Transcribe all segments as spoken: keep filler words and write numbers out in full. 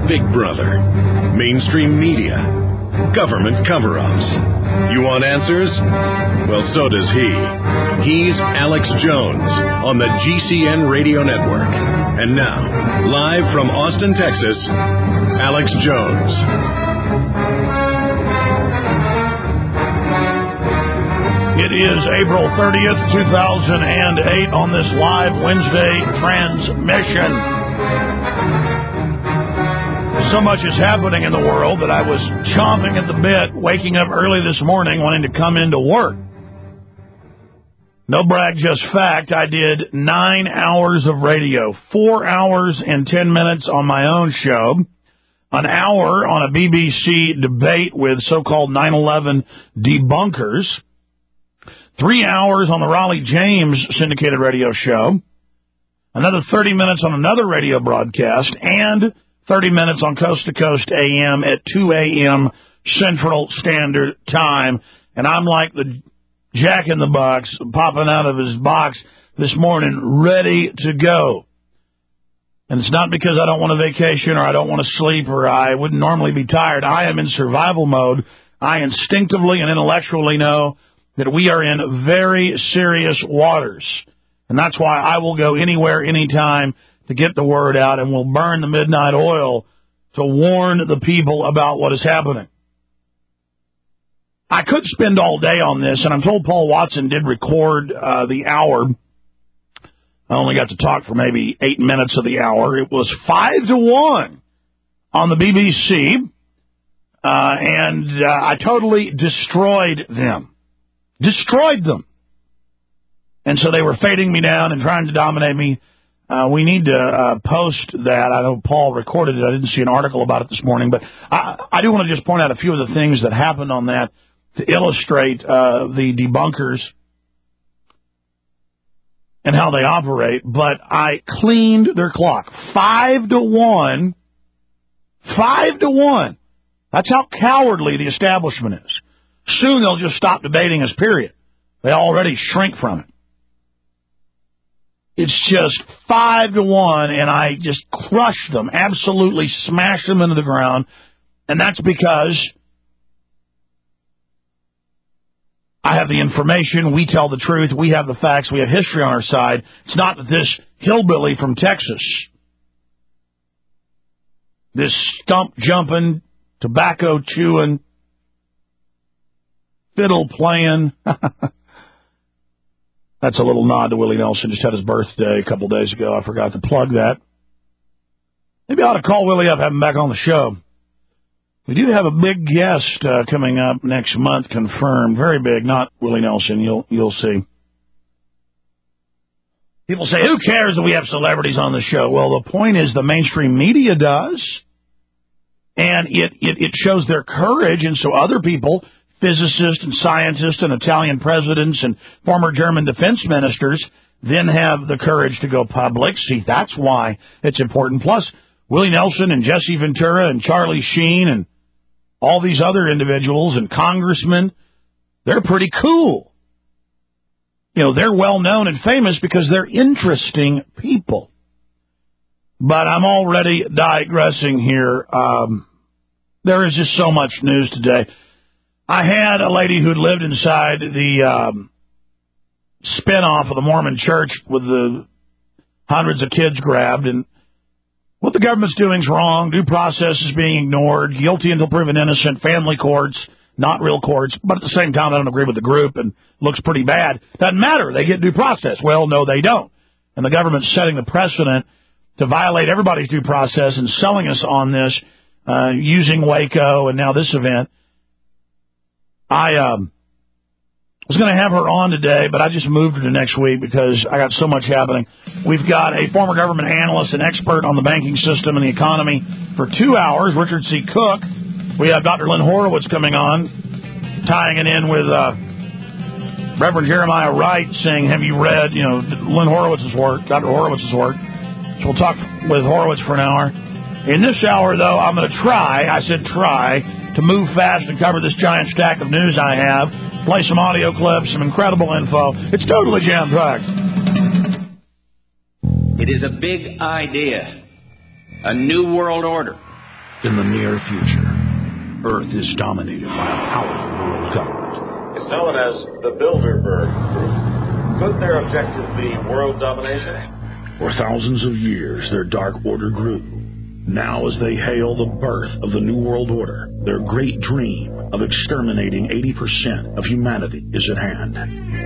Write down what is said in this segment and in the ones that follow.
Big Brother, mainstream media, government cover-ups. You want answers? Well, so does he. He's Alex Jones on the G C N Radio Network. And now, live from Austin, Texas, Alex Jones. It is April thirtieth, two thousand eight on this live Wednesday transmission. So much is happening in the world that I was chomping at the bit, waking up early this morning, wanting to come into work. No brag, just fact. I did nine hours of radio, four hours and ten minutes on my own show, an hour on a B B C debate with so-called nine eleven debunkers, three hours on the Raleigh James syndicated radio show, another thirty minutes on another radio broadcast, and thirty minutes on Coast to Coast A M at two a.m. Central Standard Time. And I'm like the Jack in the Box popping out of his box this morning, ready to go. And it's not because I don't want a vacation or I don't want to sleep or I wouldn't normally be tired. I am in survival mode. I instinctively and intellectually know that we are in very serious waters. And that's why I will go anywhere, anytime to get the word out, and will burn the midnight oil to warn the people about what is happening. I could spend all day on this, and I'm told Paul Watson did record uh, the hour. I only got to talk for maybe eight minutes of the hour. It was five to one on the B B C, uh, and uh, I totally destroyed them. Destroyed them. And so they were fading me down and trying to dominate me. Uh, we need to uh, post that. I know Paul recorded it. I didn't see an article about it this morning, but I, I do want to just point out a few of the things that happened on that to illustrate uh, the debunkers and how they operate. But I cleaned their clock. Five to one. Five to one. That's how cowardly the establishment is. Soon they'll just stop debating us, period. They already shrink from it. It's just five to one, and I just crushed them, absolutely smashed them into the ground. And that's because I have the information, we tell the truth, we have the facts, we have history on our side. It's not that this hillbilly from Texas, this stump-jumping, tobacco-chewing, fiddle-playing... That's a little nod to Willie Nelson. Just had his birthday a couple days ago. I forgot to plug that. Maybe I ought to call Willie up, have him back on the show. We do have a big guest uh, coming up next month, confirmed. Very big, not Willie Nelson. You'll you'll see. People say, who cares that we have celebrities on the show? Well, the point is the mainstream media does. And it, it, it shows their courage, and so other people... physicists and scientists and Italian presidents and former German defense ministers then have the courage to go public. See, that's why it's important. Plus, Willie Nelson and Jesse Ventura and Charlie Sheen and all these other individuals and congressmen, they're pretty cool. You know, they're well known and famous because they're interesting people. But I'm already digressing here. Um, there is just so much news today. I had a lady who'd lived inside the um, spinoff of the Mormon Church with the hundreds of kids grabbed, and what the government's doing is wrong. Due process is being ignored. Guilty until proven innocent. Family courts, not real courts. But at the same time, I don't agree with the group, and looks pretty bad. Doesn't matter. They get due process. Well, no, they don't. And the government's setting the precedent to violate everybody's due process and selling us on this uh, using Waco and now this event. I um, was going to have her on today, but I just moved her to next week because I got so much happening. We've got a former government analyst and expert on the banking system and the economy for two hours, Richard C. Cook. We have Doctor Lynn Horowitz coming on, tying it in with uh, Reverend Jeremiah Wright, saying, have you read, you know, Lynn Horowitz's work, Doctor Horowitz's work. So we'll talk with Horowitz for an hour. In this hour, though, I'm going to try, I said try, to move fast and cover this giant stack of news I have, play some audio clips, some incredible info. It's totally jam-packed. It is a big idea, a new world order, in the near future, Earth is dominated by a powerful world government. It's known as the Bilderberg Group. Could their objective be world domination? For thousands of years, their dark order grew. Now, as they hail the birth of the New World Order, their great dream of exterminating eighty percent of humanity is at hand.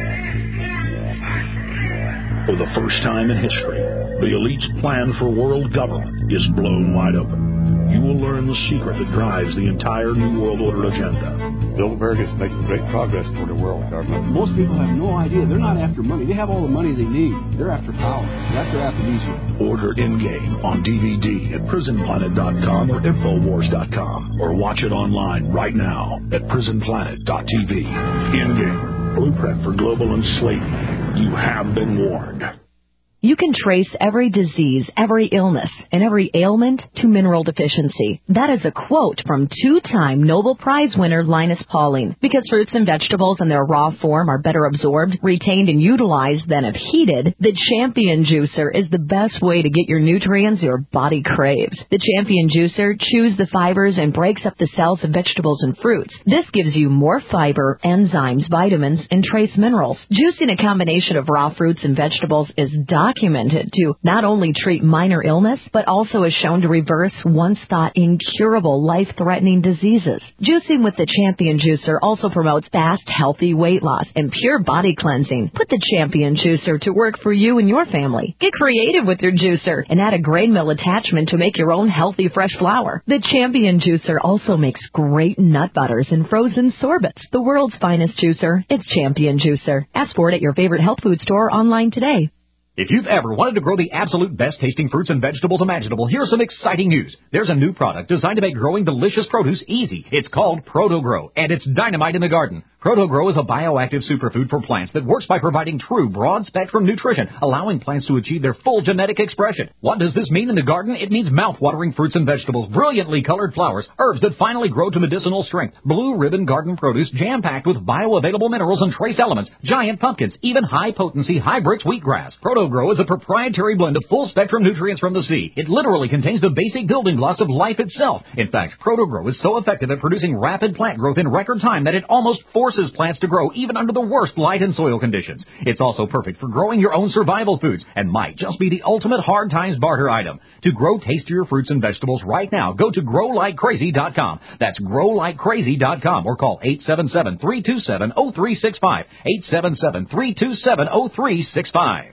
For the first time in history, the elite's plan for world government is blown wide open. You will learn the secret that drives the entire New World Order agenda. Bilderberg is making great progress toward a world government. Most people have no idea. They're not after money. They have all the money they need. They're after power. That's their aphrodisiac. Order Endgame on D V D at prison planet dot com or infowars dot com, or watch it online right now at prison planet dot t v. Endgame, blueprint for global enslavement. You have been warned. You can trace every disease, every illness, and every ailment to mineral deficiency. That is a quote from two-time Nobel Prize winner Linus Pauling. Because fruits and vegetables in their raw form are better absorbed, retained, and utilized than if heated, the Champion Juicer is the best way to get your nutrients your body craves. The Champion Juicer chews the fibers and breaks up the cells of vegetables and fruits. This gives you more fiber, enzymes, vitamins, and trace minerals. Juicing a combination of raw fruits and vegetables is documented to not only treat minor illness, but also is shown to reverse once thought incurable life-threatening diseases. Juicing with the Champion Juicer also promotes fast, healthy weight loss and pure body cleansing. Put the Champion Juicer to work for you and your family. Get creative with your juicer and add a grain mill attachment to make your own healthy, fresh flour. The Champion Juicer also makes great nut butters and frozen sorbets. The world's finest juicer, it's Champion Juicer. Ask for it at your favorite health food store or online today. If you've ever wanted to grow the absolute best-tasting fruits and vegetables imaginable, here's some exciting news. There's a new product designed to make growing delicious produce easy. It's called ProtoGrow, and it's dynamite in the garden. ProtoGrow is a bioactive superfood for plants that works by providing true broad-spectrum nutrition, allowing plants to achieve their full genetic expression. What does this mean in the garden? It means mouth-watering fruits and vegetables, brilliantly colored flowers, herbs that finally grow to medicinal strength, blue ribbon garden produce jam-packed with bioavailable minerals and trace elements, giant pumpkins, even high-potency, high-brix wheatgrass. ProtoGrow is a proprietary blend of full-spectrum nutrients from the sea. It literally contains the basic building blocks of life itself. In fact, ProtoGrow is so effective at producing rapid plant growth in record time that it almost forces plants to grow even under the worst light and soil conditions. It's also perfect for growing your own survival foods and might just be the ultimate hard times barter item. To grow tastier fruits and vegetables right now, go to grow like crazy dot com. That's grow like crazy dot com or call eight seven seven, three two seven, zero three six five, eight seven seven, three two seven, zero three six five.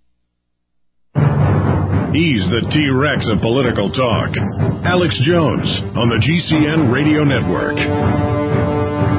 He's the T-Rex of political talk. Alex Jones on the G C N Radio Network.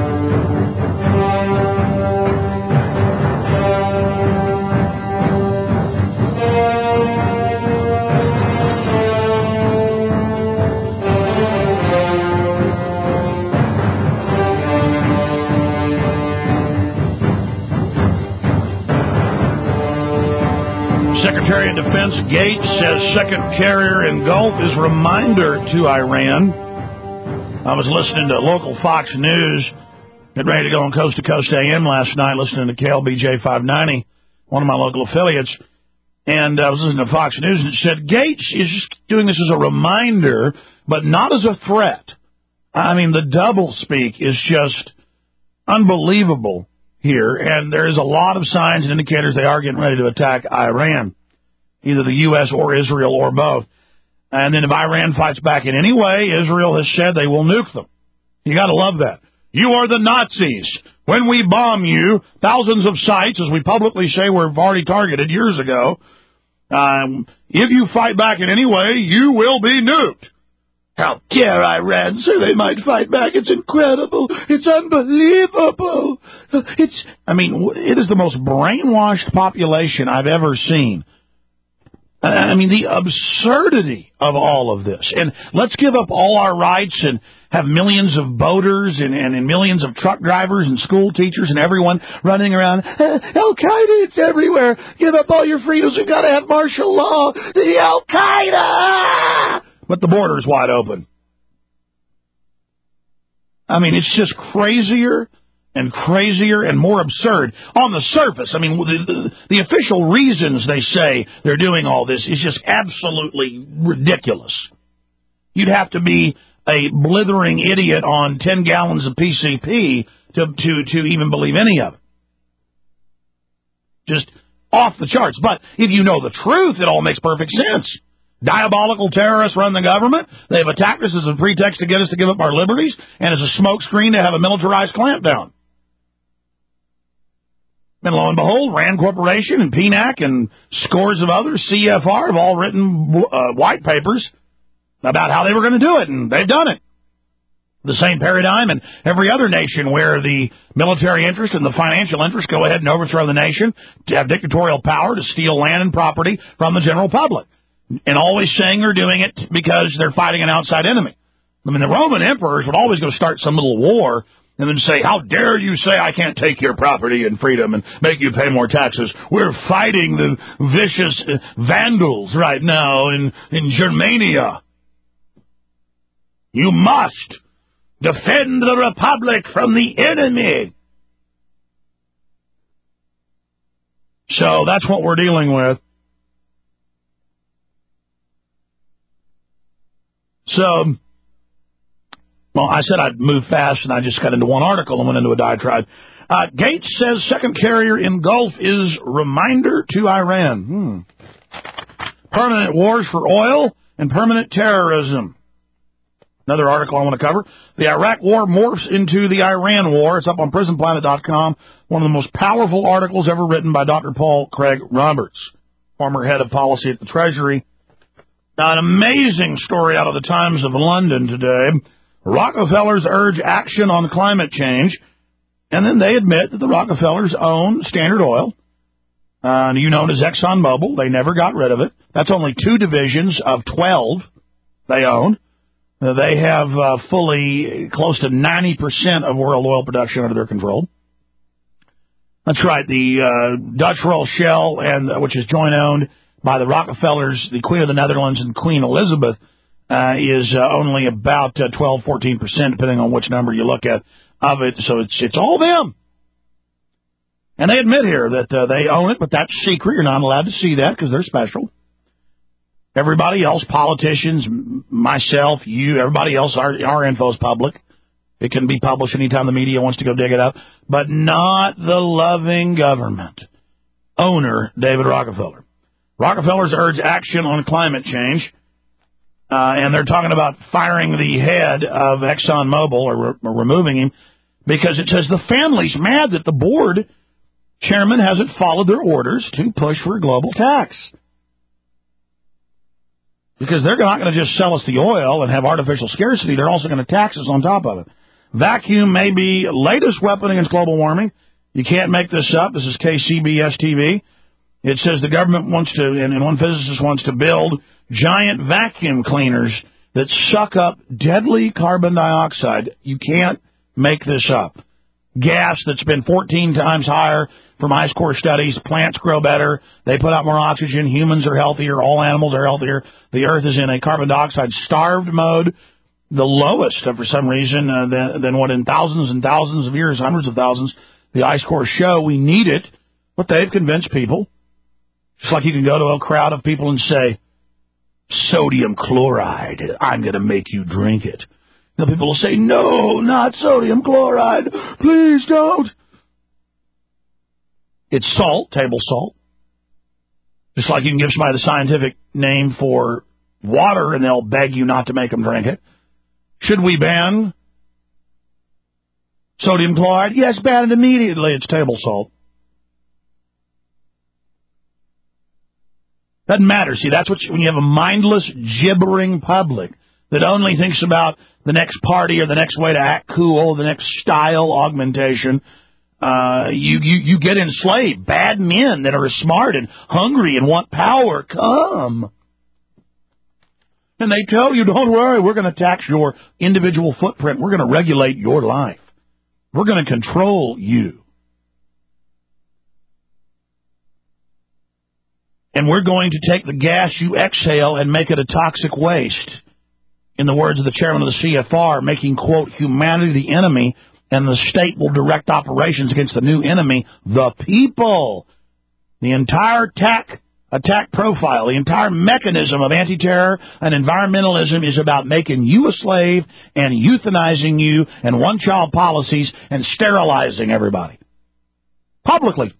Secretary of Defense Gates says second carrier in Gulf is reminder to Iran. I was listening to local Fox News, getting ready to go on Coast to Coast A M last night, listening to K L B J five ninety, one of my local affiliates, and I was listening to Fox News, and it said Gates is just doing this as a reminder, but not as a threat. I mean, the double speak is just unbelievable here, and there is a lot of signs and indicators they are getting ready to attack Iran, either the U S or Israel or both. And then if Iran fights back in any way, Israel has said they will nuke them. You got to love that. You are the Nazis. When we bomb you, thousands of sites, as we publicly say we've already targeted years ago, um, if you fight back in any way, you will be nuked. How dare Iran say they might fight back? It's incredible. It's unbelievable. It's, I mean, it is the most brainwashed population I've ever seen. I mean, the absurdity of all of this. And let's give up all our rights and have millions of boaters and, and, and millions of truck drivers and school teachers and everyone running around. Al-Qaeda, it's everywhere. Give up all your freedoms. We've got to have martial law. The Al-Qaeda! But the border's wide open. I mean, it's just crazier and crazier and more absurd on the surface. I mean, the, the, the official reasons they say they're doing all this is just absolutely ridiculous. You'd have to be a blithering idiot on ten gallons of P C P to, to, to even believe any of it. Just off the charts. But if you know the truth, it all makes perfect sense. Diabolical terrorists run the government. They've attacked us as a pretext to get us to give up our liberties and as a smokescreen to have a militarized clampdown. And lo and behold, Rand Corporation and P NAC and scores of others, C F R, have all written uh, white papers about how they were going to do it, and they've done it. The same paradigm in every other nation where the military interest and the financial interest go ahead and overthrow the nation to have dictatorial power to steal land and property from the general public. And always saying they're doing it because they're fighting an outside enemy. I mean, the Roman emperors would always go start some little war and then say, how dare you say I can't take your property and freedom and make you pay more taxes? We're fighting the vicious Vandals right now in, in Germania. You must defend the Republic from the enemy. So that's what we're dealing with. So, well, I said I'd move fast, and I just got into one article and went into a diatribe. Uh, Gates says second carrier in Gulf is reminder to Iran. Hmm. Permanent wars for oil and permanent terrorism. Another article I want to cover. The Iraq war morphs into the Iran war. It's up on prison planet dot com. One of the most powerful articles ever written by Doctor Paul Craig Roberts, former head of policy at the Treasury. Now, an amazing story out of the Times of London today. Rockefellers urge action on climate change, and then they admit that the Rockefellers own Standard Oil, uh, you known as ExxonMobil. They never got rid of it. That's only two divisions of twelve they own. Uh, they have uh, fully close to ninety percent of world oil production under their control. That's right. The uh, Dutch Royal Shell, and uh, which is joint owned by the Rockefellers, the Queen of the Netherlands, and Queen Elizabeth, uh, is uh, only about uh, twelve, fourteen percent, depending on which number you look at, of it. So it's it's all them. And they admit here that uh, they own it, but that's secret. You're not allowed to see that because they're special. Everybody else, politicians, myself, you, everybody else, our, our info is public. It can be published anytime the media wants to go dig it up, but not the loving government. Owner, David Rockefeller. Rockefellers urge action on climate change, uh, and they're talking about firing the head of ExxonMobil or, re- or removing him because it says the family's mad that the board chairman hasn't followed their orders to push for a global tax. Because they're not going to just sell us the oil and have artificial scarcity. They're also going to tax us on top of it. Vacuum may be latest weapon against global warming. You can't make this up. This is K C B S T V. It says the government wants to, and one physicist wants to build giant vacuum cleaners that suck up deadly carbon dioxide. You can't make this up. Gas that's been fourteen times higher from ice core studies. Plants grow better. They put out more oxygen. Humans are healthier. All animals are healthier. The Earth is in a carbon dioxide starved mode, the lowest uh, for some reason uh, than, than what in thousands and thousands of years, hundreds of thousands, the ice cores show. We need it, but they've convinced people. Just like you can go to a crowd of people and say, sodium chloride, I'm going to make you drink it. The people will say, no, not sodium chloride. Please don't. It's salt, table salt. Just like you can give somebody the scientific name for water and they'll beg you not to make them drink it. Should we ban sodium chloride? Yes, ban it immediately. It's table salt. Doesn't matter. See, that's what you, when you have a mindless, gibbering public that only thinks about the next party or the next way to act cool, the next style augmentation, uh, you, you, you get enslaved. Bad men that are smart and hungry and want power come. And they tell you, don't worry, we're going to tax your individual footprint. We're going to regulate your life. We're going to control you. And we're going to take the gas you exhale and make it a toxic waste. In the words of the chairman of the C F R, making, quote, humanity the enemy, and the state will direct operations against the new enemy, the people. The entire tax attack profile. The entire mechanism of anti-terror and environmentalism is about making you a slave and euthanizing you and one-child policies and sterilizing everybody. Publicly.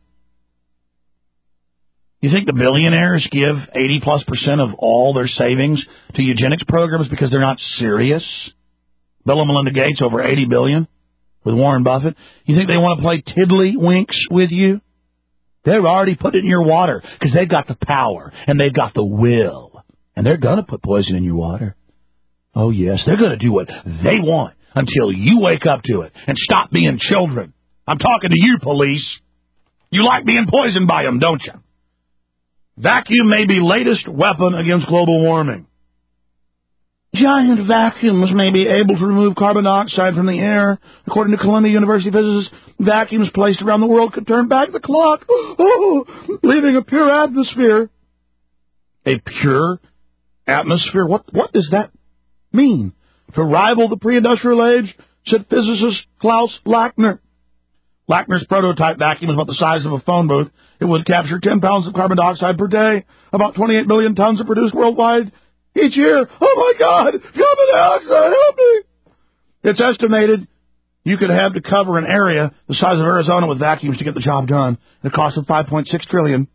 You think the billionaires give eighty plus percent of all their savings to eugenics programs because they're not serious? Bill and Melinda Gates over eighty billion dollars with Warren Buffett. You think they want to play tiddlywinks with you? They've already put it in your water because they've got the power and they've got the will. And they're going to put poison in your water. Oh, yes, they're going to do what they want until you wake up to it and stop being children. I'm talking to you, police. You like being poisoned by them, don't you? Vacuum may be latest weapon against global warming. Giant vacuums may be able to remove carbon dioxide from the air. According to Columbia University physicists, vacuums placed around the world could turn back the clock, oh, leaving a pure atmosphere. A pure atmosphere? What, what does that mean? To rival the pre-industrial age, said physicist Klaus Lackner. Lackner's prototype vacuum is about the size of a phone booth. It would capture ten pounds of carbon dioxide per day. About twenty-eight billion tons are produced worldwide each year. Oh, my God! Carbon dioxide, help me! It's estimated you could have to cover an area the size of Arizona with vacuums to get the job done. It costs them five point six trillion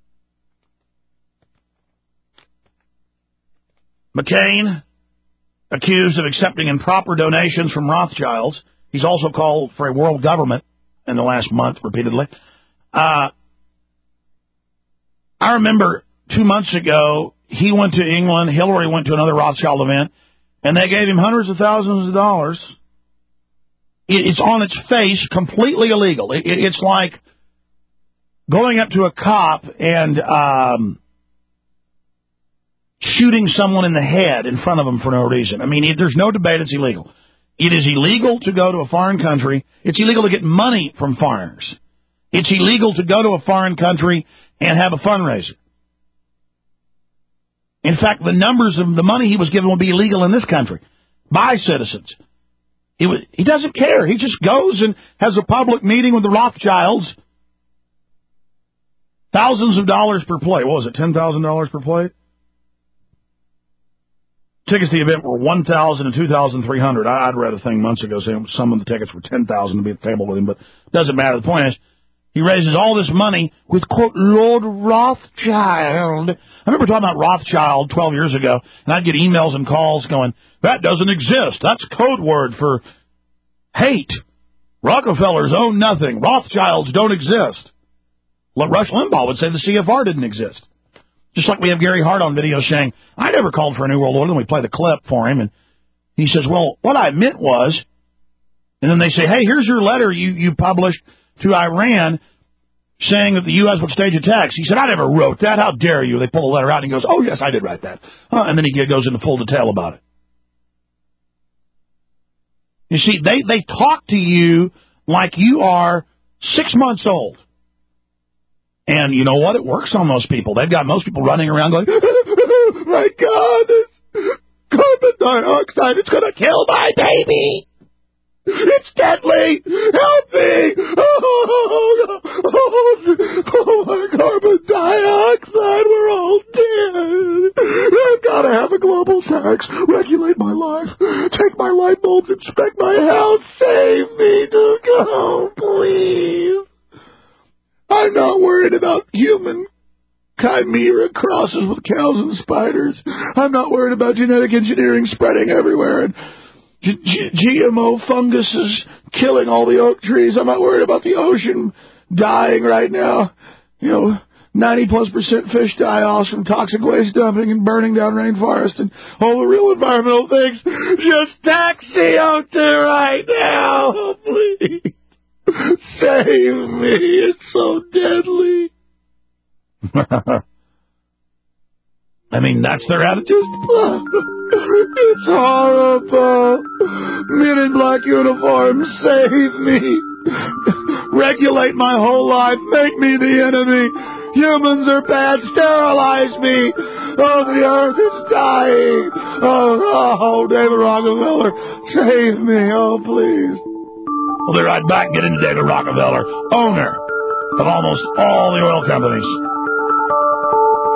dollars. McCain, accused of accepting improper donations from Rothschilds. He's also called for a world government in the last month repeatedly. Uh, I remember two months ago, he went to England, Hillary went to another Rothschild event, and they gave him hundreds of thousands of dollars. It, it's on its face completely illegal. It, it, it's like going up to a cop and um, shooting someone in the head in front of them for no reason. I mean, it, there's no debate, it's illegal. It is illegal to go to a foreign country. It's illegal to get money from foreigners. It's illegal to go to a foreign country and have a fundraiser. In fact, the numbers of the money he was given would be illegal in this country by citizens. He, was, he doesn't care. He just goes and has a public meeting with the Rothschilds. Thousands of dollars per plate. What was it, ten thousand dollars per plate? Tickets to the event were one thousand dollars and two thousand three hundred dollars. I'd read a thing months ago saying some of the tickets were ten thousand dollars to be at the table with him, but it doesn't matter. The point is, he raises all this money with, quote, Lord Rothschild. I remember talking about Rothschild twelve years ago, and I'd get emails and calls going, that doesn't exist. That's code word for hate. Rockefellers own nothing. Rothschilds don't exist. Rush Limbaugh would say the C F R didn't exist. Just like we have Gary Hart on video saying, I never called for a New World Order, and we play the clip for him, and he says, well, what I meant was, and then they say, hey, here's your letter you, you published to Iran saying that the U S would stage attacks. He said, I never wrote that. How dare you? They pull the letter out and he goes, oh, yes, I did write that. Uh, and then he goes into full detail about it. You see, they, they talk to you like you are six months old. And you know what? It works on most people. They've got most people running around going, oh, my God, this carbon dioxide, it's going to kill my baby. It's deadly! Help me! Oh, oh, oh, my carbon dioxide, we're all dead. I've got to have a global tax, regulate my life, take my light bulbs, inspect my house, save me, to go, please. I'm not worried about human chimera crosses with cows and spiders. I'm not worried about genetic engineering spreading everywhere and G- G M O funguses killing all the oak trees. I'm not worried about the ocean dying right now. You know, ninety plus percent fish die-offs from toxic waste dumping and burning down rainforest and all the real environmental things. Just tax C O two right now, oh, please. Save me. It's so deadly. I mean, that's their attitude. It's horrible. Men in black uniforms, save me. Regulate my whole life. Make me the enemy. Humans are bad. Sterilize me. Oh, the earth is dying. Oh, oh, David Rockefeller, save me. Oh, please. We'll be right back. Get into David Rockefeller, owner of almost all the oil companies.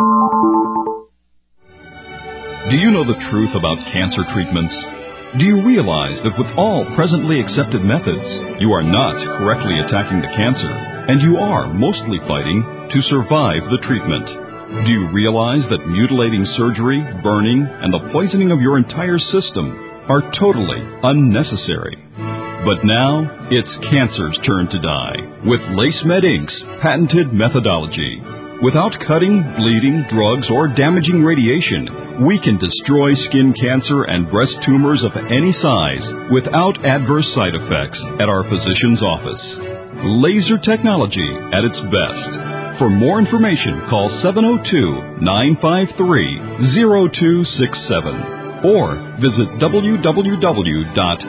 you know the truth about cancer treatments? Do you realize that with all presently accepted methods, you are not correctly attacking the cancer, and you are mostly fighting to survive the treatment? Do you realize that mutilating surgery, burning, and the poisoning of your entire system are totally unnecessary? But now, it's cancer's turn to die with LaceMed Incorporated's patented methodology. Without cutting, bleeding, drugs, or damaging radiation, we can destroy skin cancer and breast tumors of any size without adverse side effects at our physician's office. Laser technology at its best. For more information, call seven oh two, nine five three, oh two six seven or visit w w w dot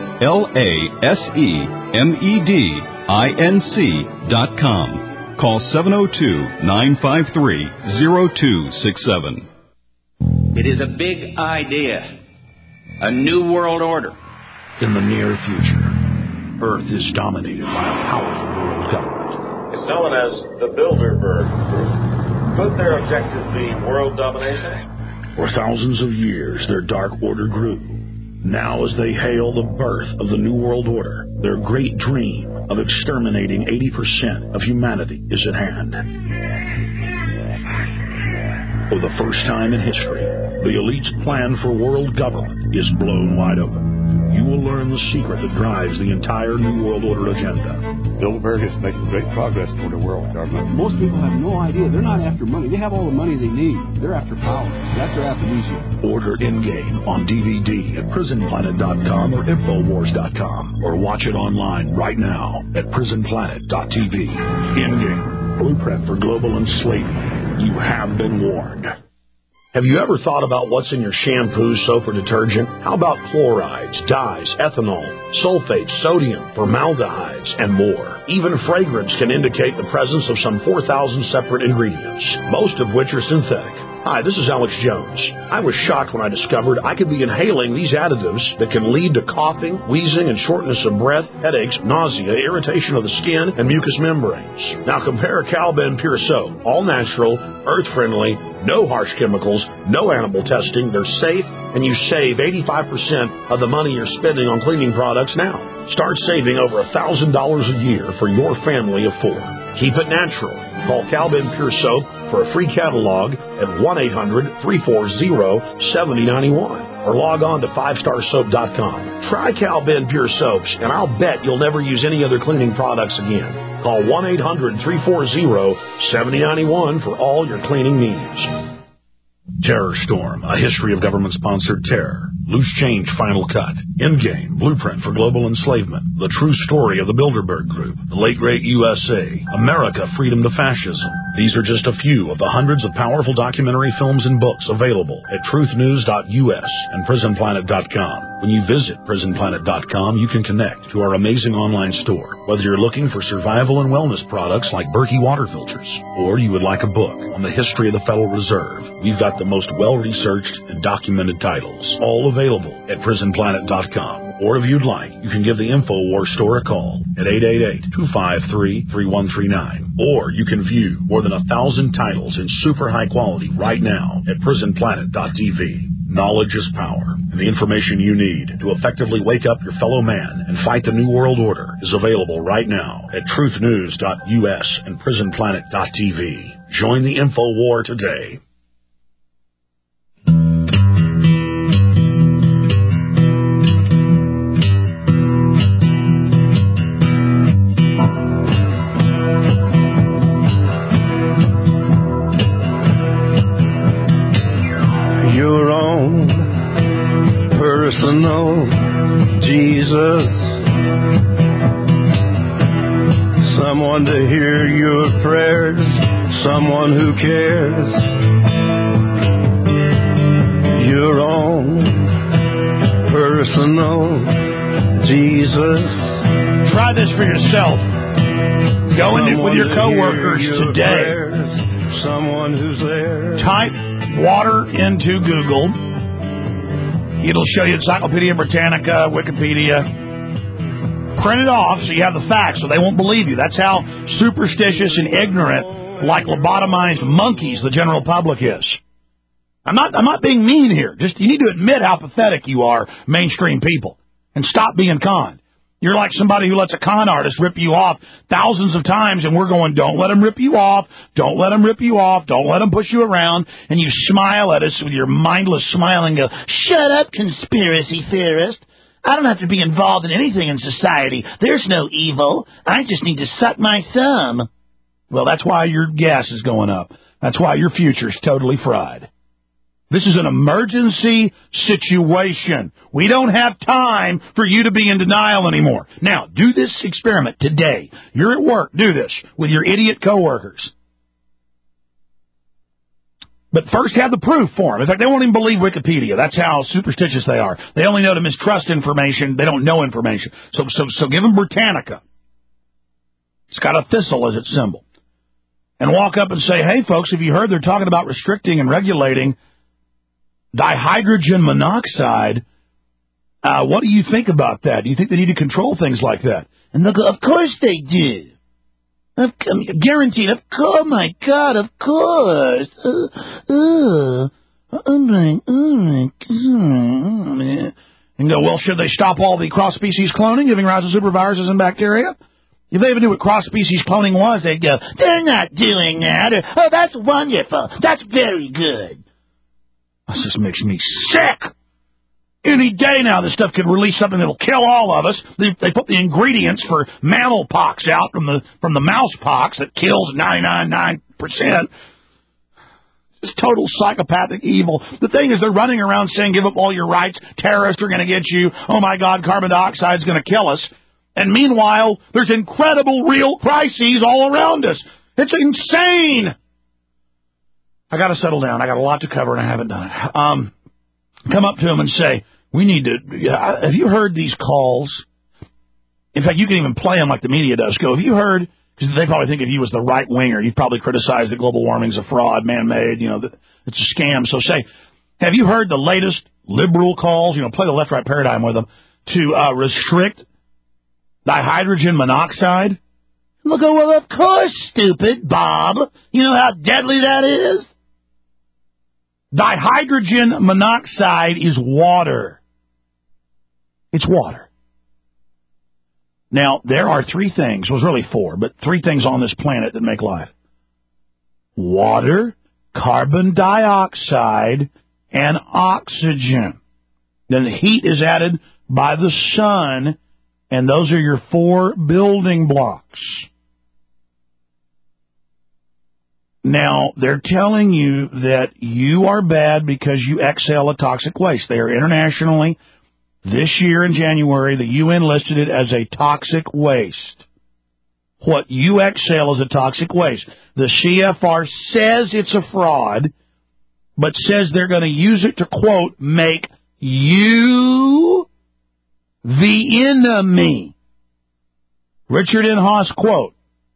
lasemedinc dot com. Call seven oh two, nine five three, oh two six seven. It is a big idea. A new world order. In the near future, Earth is dominated by a powerful world government. It's known as the Bilderberg Group. Could their objective be world domination? For thousands of years, their dark order grew. Now, as they hail the birth of the New World Order, their great dream of exterminating eighty percent of humanity is at hand. For the first time in history, the elite's plan for world government is blown wide open. You will learn the secret that drives the entire New World Order agenda. Bilderberg is making great progress toward a world government. Most people have no idea. They're not after money. They have all the money they need. They're after power. That's their aphrodisiac. Order Endgame on D V D at prison planet dot com or infowars dot com, or watch it online right now at prison planet dot t v. Endgame, blueprint for global enslavement. You have been warned. Have you ever thought about what's in your shampoo, soap, or detergent? How about chlorides, dyes, ethanol, sulfates, sodium, formaldehydes, and more? Even fragrance can indicate the presence of some four thousand separate ingredients, most of which are synthetic. Hi, this is Alex Jones. I was shocked when I discovered I could be inhaling these additives that can lead to coughing, wheezing, and shortness of breath, headaches, nausea, irritation of the skin, and mucous membranes. Now compare Calben Pure Soap, all natural, earth-friendly, no harsh chemicals, no animal testing. They're safe, and you save eighty-five percent of the money you're spending on cleaning products now. Start saving over one thousand dollars a year for your family of four. Keep it natural. Call Calben Pure Soap for a free catalog at one eight hundred, three four zero, seven oh nine one or log on to five star soap dot com. Try Calben Pure Soaps, and I'll bet you'll never use any other cleaning products again. Call one eight hundred, three four zero, seven oh nine one for all your cleaning needs. Terror Storm, a history of government-sponsored terror. Loose Change Final Cut. Endgame, Blueprint for Global Enslavement. The True Story of the Bilderberg Group. The Late Great U S A. America, Freedom to Fascism. These are just a few of the hundreds of powerful documentary films and books available at truth news dot u s and prison planet dot com. When you visit prison planet dot com, you can connect to our amazing online store. Whether you're looking for survival and wellness products like Berkey water filters, or you would like a book on the history of the Federal Reserve, we've got the most well-researched and documented titles, all available at prison planet dot com. Or if you'd like, you can give the InfoWars store a call at eight eight eight, two five three, three one three nine. Or you can view more than a thousand titles in super high quality right now at prison planet dot t v. Knowledge is power, and the information you need to effectively wake up your fellow man and fight the New World Order is available right now at truth news dot u s and prison planet dot t v. Join the Info War today. Personal Jesus, someone to hear your prayers, someone who cares. Your own personal Jesus. Try this for yourself. Go in it with your coworkers your today. Prayers, someone who's there. Type water into Google. It'll show you Encyclopedia Britannica, Wikipedia. Print it off so you have the facts, so they won't believe you. That's how superstitious and ignorant, like lobotomized monkeys, the general public is. I'm not, I'm not being mean here. Just, you need to admit how pathetic you are, mainstream people, and stop being conned. You're like somebody who lets a con artist rip you off thousands of times, and we're going, don't let him rip you off, don't let him rip you off, don't let him push you around, and you smile at us with your mindless smile and go, shut up, conspiracy theorist. I don't have to be involved in anything in society. There's no evil. I just need to suck my thumb. Well, that's why your gas is going up. That's why your future's totally fried. This is an emergency situation. We don't have time for you to be in denial anymore. Now, do this experiment today. You're at work. Do this with your idiot coworkers. But first have the proof for them. In fact, they won't even believe Wikipedia. That's how superstitious they are. They only know to mistrust information. They don't know information. So, so, so give them Britannica. It's got a thistle as its symbol. And walk up and say, hey, folks, have you heard they're talking about restricting and regulating dihydrogen monoxide? Uh, what do you think about that? Do you think they need to control things like that? And they'll go, of course they do. Of, I'm guaranteed. Of course, oh my God, of course. Uh, uh, oh my, oh my God. And go, well, should they stop all the cross-species cloning, giving rise to superviruses and bacteria? If they even knew what cross-species cloning was, they'd go, they're not doing that. Or, oh, that's wonderful. That's very good. This just makes me sick. Any day now, this stuff could release something that'll kill all of us. They, they put the ingredients for mammal pox out from the from the mouse pox that kills ninety-nine point nine percent. It's total psychopathic evil. The thing is, they're running around saying, give up all your rights. Terrorists are going to get you. Oh, my God, carbon dioxide is going to kill us. And meanwhile, there's incredible real crises all around us. It's insane. I got to settle down. I got a lot to cover, and I haven't done it. Um, come up to them and say, we need to, uh, have you heard these calls? In fact, you can even play them like the media does. Go, have you heard, because they probably think of you as the right-winger. You've probably criticized that global warming's a fraud, man-made, you know, that it's a scam. So say, have you heard the latest liberal calls? You know, play the left-right paradigm with them to uh, restrict dihydrogen monoxide? And they'll go, well, of course, stupid Bob. You know how deadly that is? Dihydrogen monoxide is water. It's water. Now, there are three things, well, it's really four, but three things on this planet that make life. Water, carbon dioxide, and oxygen. Then the heat is added by the sun, and those are your four building blocks. Now, they're telling you that you are bad because you exhale a toxic waste. They are internationally, this year in January, the U N listed it as a toxic waste. What you exhale is a toxic waste. The C F R says it's a fraud, but says they're going to use it to, quote, make you the enemy. Richard N. Haas, quote.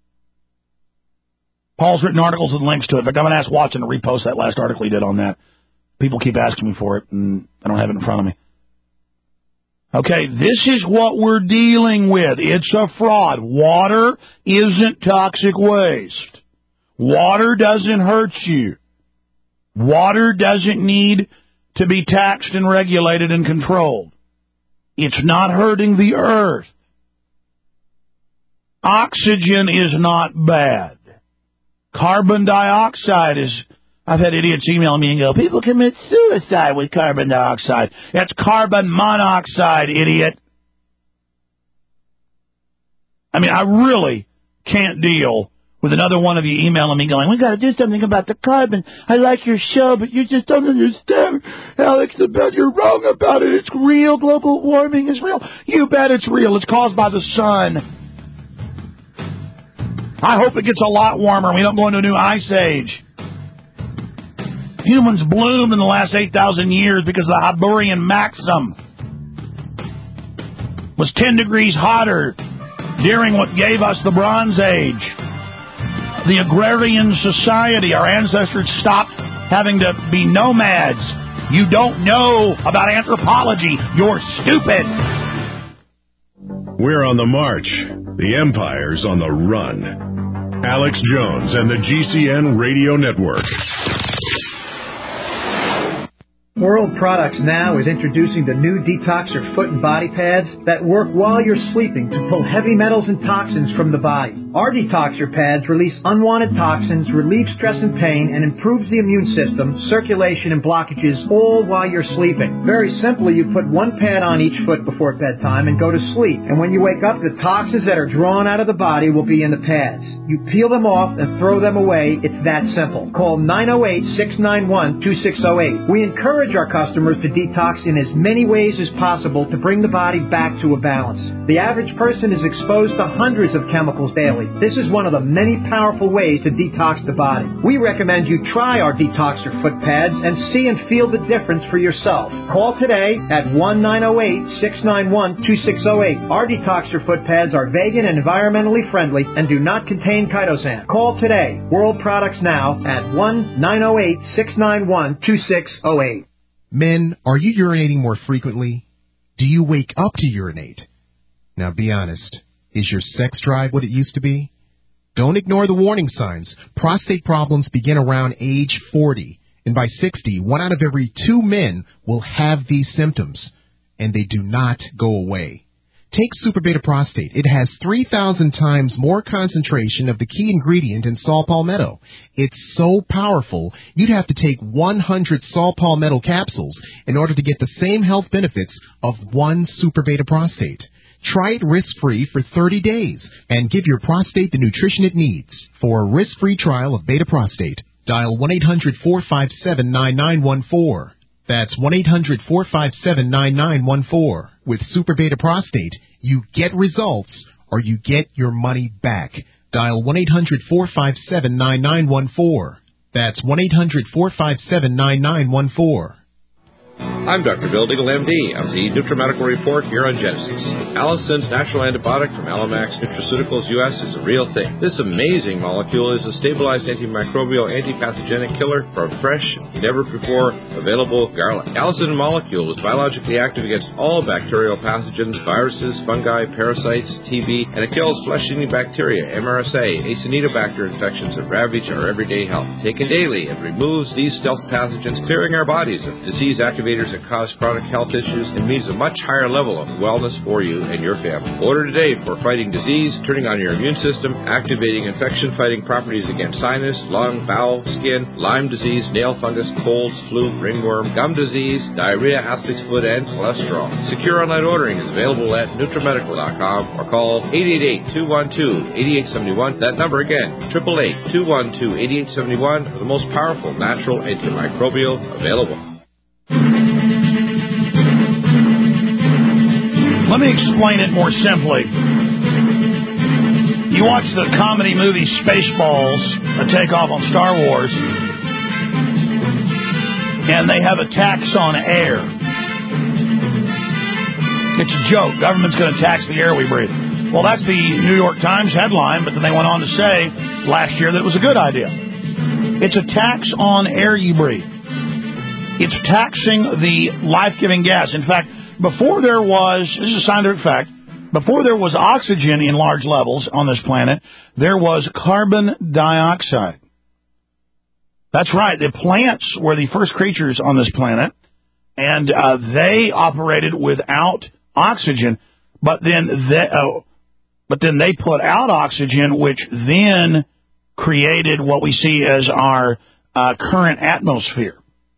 Paul's written articles with links to it. In fact, I'm going to ask Watson to repost that last article he did on that. People keep asking me for it, and I don't have it in front of me. Okay, this is what we're dealing with. It's a fraud. Water isn't toxic waste. Water doesn't hurt you. Water doesn't need to be taxed and regulated and controlled. It's not hurting the earth. Oxygen is not bad. Carbon dioxide is, I've had idiots email me and go, people commit suicide with carbon dioxide. That's carbon monoxide, idiot. I mean, I really can't deal with another one of you emailing me going, we got to do something about the carbon. I like your show, but you just don't understand, Alex, about you're wrong about it. It's real. Global warming is real. You bet it's real. It's caused by the sun. I hope it gets a lot warmer and we don't go into a new ice age. Humans bloomed in the last eight thousand years because the Hyborian maximum was ten degrees hotter during what gave us the Bronze Age. The agrarian society, our ancestors stopped having to be nomads. You don't know about anthropology. You're stupid. We're on the march. The empire's on the run. Alex Jones and the G C N Radio Network. World Products now is introducing the new Detoxer foot and body pads that work while you're sleeping to pull heavy metals and toxins from the body. Our Detoxer pads release unwanted toxins, relieve stress and pain, and improves the immune system, circulation, and blockages all while you're sleeping. Very simply, you put one pad on each foot before bedtime and go to sleep. And when you wake up, the toxins that are drawn out of the body will be in the pads. You peel them off and throw them away. It's that simple. Call nine oh eight, six nine one, two six oh eight. We encourage our customers to detox in as many ways as possible to bring the body back to a balance. The average person is exposed to hundreds of chemicals daily. This is one of the many powerful ways to detox the body. We recommend you try our Detoxer foot pads and see and feel the difference for yourself. Call today at one nine oh eight, six nine one, two six oh eight. Our Detoxer foot pads are vegan and environmentally friendly and do not contain chitosan. Call today. World Products now at one nine oh eight, six nine one, two six oh eight. Men, are you urinating more frequently? Do you wake up to urinate? Now be honest. Is your sex drive what it used to be? Don't ignore the warning signs. Prostate problems begin around age forty. And by sixty, one out of every two men will have these symptoms. And they do not go away. Take Super Beta Prostate. It has three thousand times more concentration of the key ingredient in saw palmetto. It's so powerful, you'd have to take one hundred saw palmetto capsules in order to get the same health benefits of one Super Beta Prostate. Try it risk-free for thirty days and give your prostate the nutrition it needs. For a risk-free trial of Beta Prostate, dial one eight hundred, four five seven, nine nine one four. That's one eight hundred, four five seven, nine nine one four. With Super Beta Prostate, you get results or you get your money back. Dial one eight hundred, four five seven, nine nine one four. That's one eight hundred, four five seven, nine nine one four. I'm Doctor Bill Deagle, M D, of the NutriMedical Report here on Genesis. Allison's natural antibiotic from Alamax Nutraceuticals U S is a real thing. This amazing molecule is a stabilized antimicrobial, antipathogenic killer from fresh, never-before available garlic. Allison molecule is biologically active against all bacterial pathogens, viruses, fungi, parasites, T B, and it kills flesh-eating bacteria, M R S A, Acinetobacter infections that ravage our everyday health. Taken daily, it removes these stealth pathogens, clearing our bodies of disease activators that cause chronic health issues and means a much higher level of wellness for you and your family. Order today for fighting disease, turning on your immune system, activating infection-fighting properties against sinus, lung, bowel, skin, Lyme disease, nail fungus, colds, flu, ringworm, gum disease, diarrhea, athlete's foot, and cholesterol. Secure online ordering is available at NutriMedical dot com or call eight eight eight, two one two, eight eight seven one. That number again, eight eight eight, two one two, eight eight seven one, the most powerful natural antimicrobial available. Let me explain it more simply. You watch the comedy movie Spaceballs, a takeoff on Star Wars, and they have a tax on air. It's a joke. Government's going to tax the air we breathe. Well, that's the New York Times headline, but then they went on to say last year that it was a good idea. It's a tax on air you breathe. It's taxing the life-giving gas. In fact, before there was, this is a scientific fact, before there was oxygen in large levels on this planet, there was carbon dioxide. That's right. The plants were the first creatures on this planet, and uh, they operated without oxygen, but then they, uh, but then they put out oxygen, which then created what we see as our uh, current atmosphere.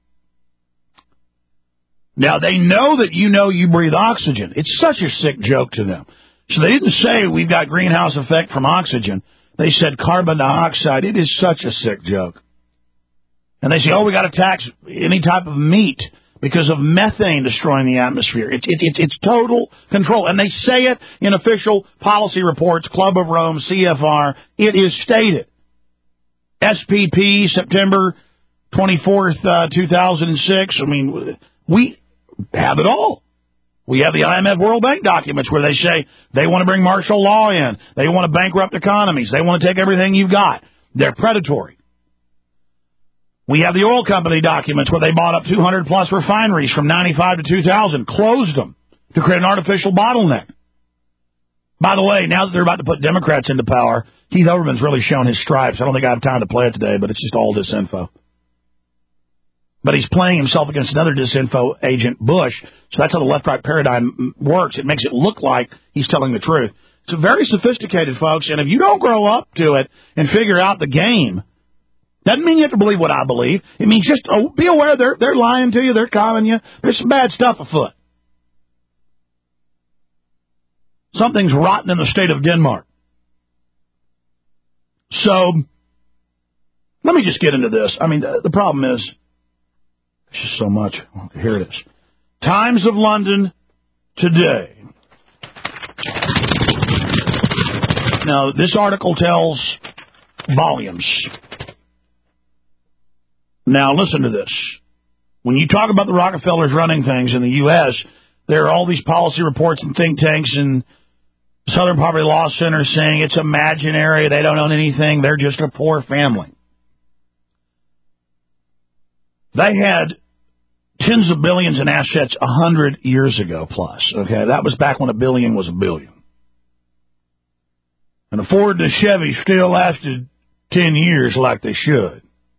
Now, they know that you know you breathe oxygen. It's such a sick joke to them. So they didn't say we've got greenhouse effect from oxygen. They said carbon dioxide. It is such a sick joke. And they say, oh, we got to tax any type of meat because of methane destroying the atmosphere. It's it, it, it's total control. And they say it in official policy reports, Club of Rome, C F R. It is stated. S P P, September twenty-fourth, uh, two thousand six. I mean, we have it all. We have the I M F World Bank documents where they say they want to bring martial law in. They want to bankrupt economies. They want to take everything you've got. They're predatory. We have the oil company documents where they bought up two hundred plus refineries from ninety-five to two thousand, closed them to create an artificial bottleneck. By the way, now that they're about to put Democrats into power, Keith Olbermann's really shown his stripes. I don't think I have time to play it today, but it's just all disinfo. but he's playing himself against another disinfo agent, Bush. So that's how the left-right paradigm works. It makes it look like he's telling the truth. It's very sophisticated, folks, and if you don't grow up to it and figure out the game, doesn't mean you have to believe what I believe. It means just oh, be aware they're, they're lying to you, they're conning you. There's some bad stuff afoot. Something's rotten in the state of Denmark. So, let me just get into this. I mean, the, the problem is, there's just so much. Okay, here it is. Times of London today. Now, this article tells volumes. Now, listen to this. When you talk about the Rockefellers running things in the U S, there are all these policy reports and think tanks and Southern Poverty Law Center saying it's imaginary, they don't own anything, they're just a poor family. They had tens of billions in assets a hundred years ago plus. Okay, that was back when a billion was a billion. And a Ford and a Chevy still lasted ten years like they should.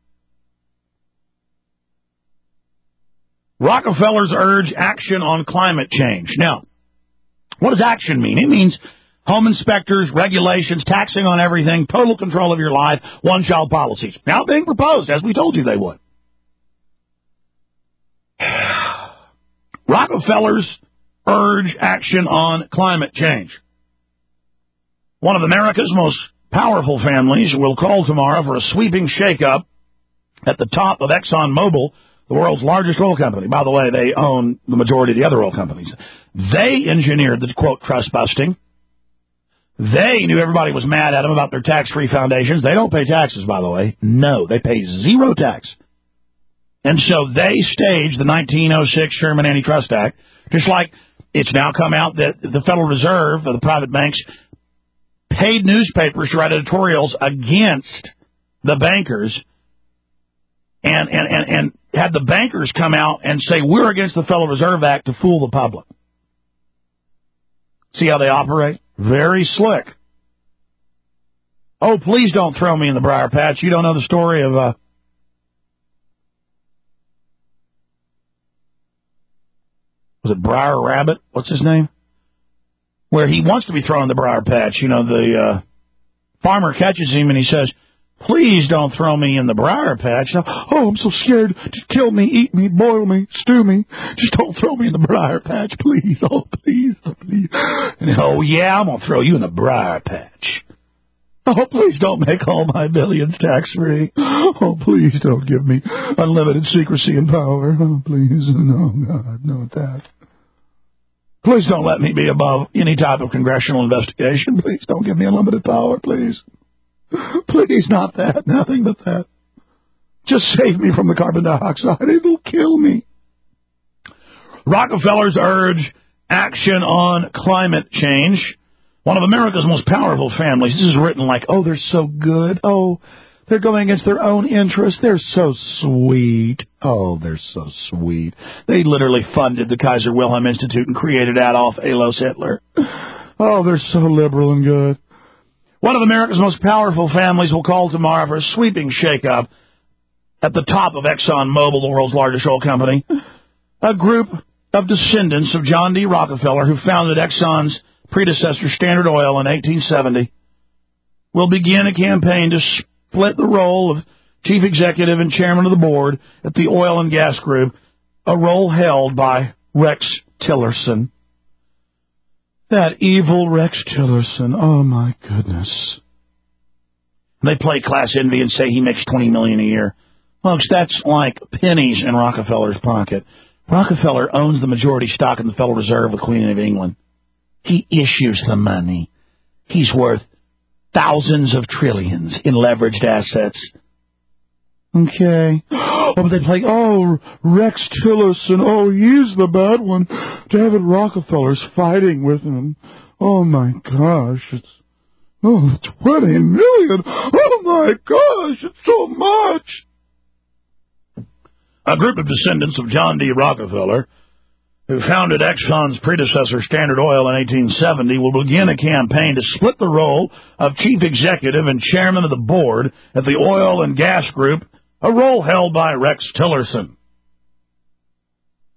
Rockefellers urge action on climate change. Now, what does action mean? It means home inspectors, regulations, taxing on everything, total control of your life, one-child policies. Now being proposed, as we told you they would. Rockefellers urge action on climate change. One of America's most powerful families will call tomorrow for a sweeping shakeup at the top of ExxonMobil, the world's largest oil company. By the way, they own the majority of the other oil companies. They engineered the, quote, trust busting. They knew everybody was mad at them about their tax-free foundations. They don't pay taxes, by the way. No, they pay zero tax. And so they staged the nineteen oh six Sherman Antitrust Act, just like it's now come out that the Federal Reserve, or the private banks, paid newspapers to write editorials against the bankers and, and, and, and had the bankers come out and say, we're against the Federal Reserve Act to fool the public. See how they operate? Very slick. Oh, please don't throw me in the briar patch. You don't know the story of... Uh, was it Briar Rabbit? What's his name? Where he wants to be thrown in the briar patch. You know, the uh, farmer catches him and he says, please don't throw me in the briar patch. Oh, I'm so scared. Just kill me, eat me, boil me, stew me. Just don't throw me in the briar patch, please. Oh, please, oh, please. And, oh, yeah, I'm going to throw you in the briar patch. Oh, please don't make all my billions tax-free. Oh, please don't give me unlimited secrecy and power. Oh, please. No, God, not that. Please don't let me be above any type of congressional investigation. Please don't give me unlimited power, please. Please, not that. Nothing but that. Just save me from the carbon dioxide. It will kill me. Rockefellers urge action on climate change. One of America's most powerful families. This is written like, oh, they're so good. Oh, they're going against their own interests. They're so sweet. Oh, they're so sweet. They literally funded the Kaiser Wilhelm Institute and created Adolf Alois Hitler. Oh, they're so liberal and good. One of America's most powerful families will call tomorrow for a sweeping shakeup at the top of ExxonMobil, the world's largest oil company. A group of descendants of John D. Rockefeller, who founded Exxon's predecessor, Standard Oil, in eighteen seventy, will begin a campaign to split the role of chief executive and chairman of the board at the oil and gas group, a role held by Rex Tillerson. That evil Rex Tillerson. Oh, my goodness. They play class envy and say he makes twenty million dollars a year. Folks, that's like pennies in Rockefeller's pocket. Rockefeller owns the majority stock in the Federal Reserve with Queen of England. He issues the money. He's worth thousands of trillions in leveraged assets. Okay. Oh, but they play, oh, Rex Tillerson, oh, he's the bad one. David Rockefeller's fighting with him. Oh, my gosh, it's, oh, twenty million. Oh, my gosh, it's so much. A group of descendants of John D. Rockefeller, who founded Exxon's predecessor, Standard Oil, in eighteen seventy, will begin a campaign to split the role of chief executive and chairman of the board at the oil and gas group, a role held by Rex Tillerson.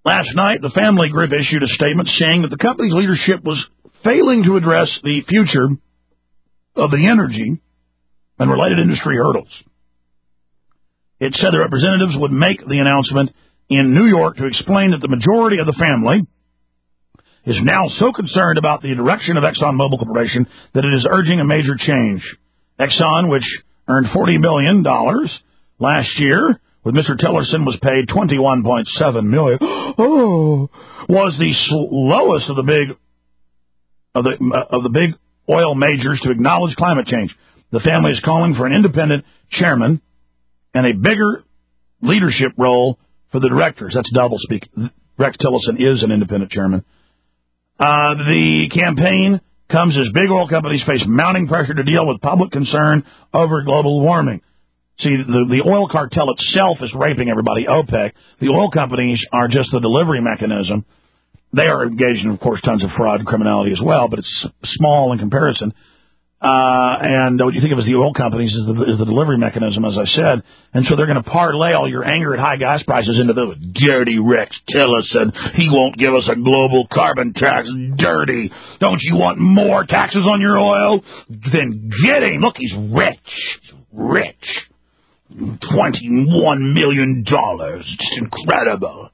Last night, the family group issued a statement saying that the company's leadership was failing to address the future of the energy and related industry hurdles. It said the representatives would make the announcement in New York to explain that the majority of the family is now so concerned about the direction of ExxonMobil Corporation that it is urging a major change. Exxon, which earned forty million dollars last year, with Mister Tillerson was paid twenty-one point seven million dollars, oh, was the lowest of the big of the uh, of the big oil majors to acknowledge climate change. The family is calling for an independent chairman and a bigger leadership role for the directors. That's doublespeak. Rex Tillerson is an independent chairman. Uh, the campaign comes as big oil companies face mounting pressure to deal with public concern over global warming. See, the, the oil cartel itself is raping everybody, OPEC. The oil companies are just the delivery mechanism. They are engaged in, of course, tons of fraud and criminality as well, but it's small in comparison. Uh, and what you think of as the oil companies is the, is the delivery mechanism, as I said. And so they're going to parlay all your anger at high gas prices into the dirty Rex Tillerson. He won't give us a global carbon tax. Dirty. Don't you want more taxes on your oil? Then get him. Look, he's rich. He's rich. twenty-one million dollars. It's incredible.